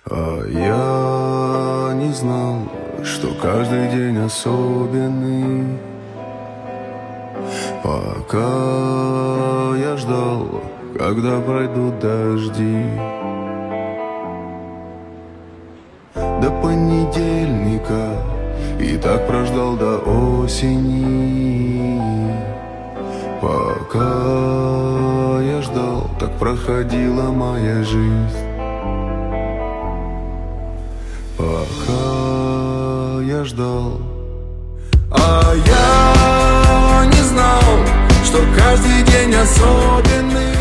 А я не знал, что каждый день особенный. Пока я ждал, когда пройдут дожди. До понедельника и так прождал до осени. Пока я ждал, так проходила моя жизнь. Пока я ждал. А я не знал, что каждый день особенный.